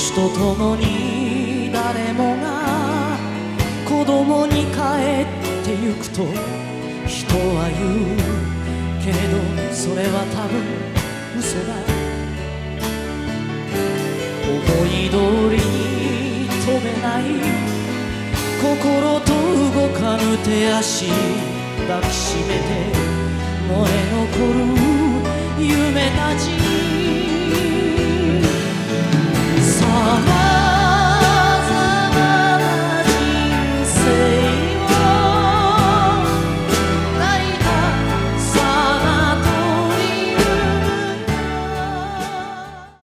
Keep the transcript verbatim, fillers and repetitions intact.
年とともに誰もが子供に帰ってゆくと人は言うけれどそれは多分嘘だ。思い通りに飛べない心と動かぬ手足抱きしめて燃え残る夢たちさあ